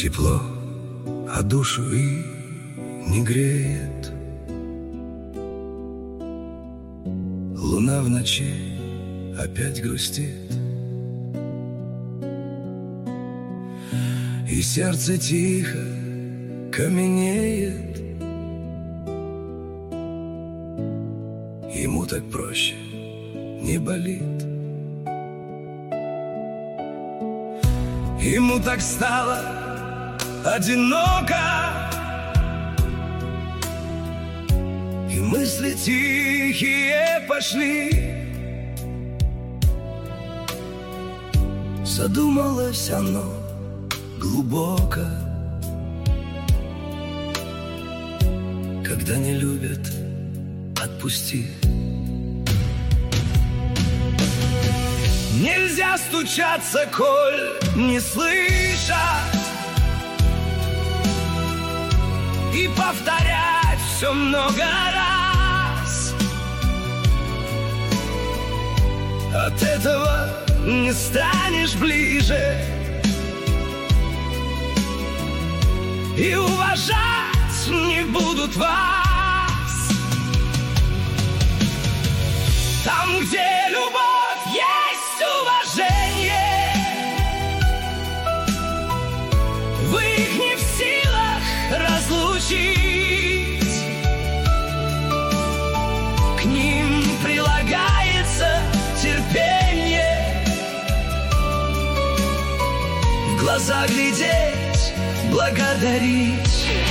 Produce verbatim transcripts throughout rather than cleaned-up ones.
тепло, а душу и не греет. Луна в ночи опять грустит, и сердце тихо каменеет. Ему так проще, не болит. Ему так стало одиноко, и мысли тихие пошли. Задумалось оно глубоко. Когда не любят, отпусти. Нельзя стучаться, коль не слышат, и повторять все много раз. От этого не станешь ближе, и уважать не будут вас. Там, где любовь, есть уважение. Вы их не в силах разлучить. К ним прилагается терпение. В глаза глядеть, благодарить.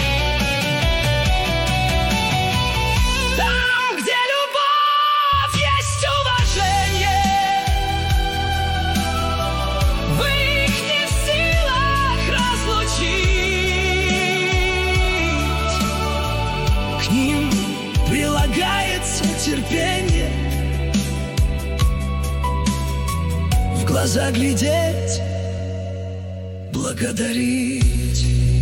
Терпение, в глаза глядеть, благодарить.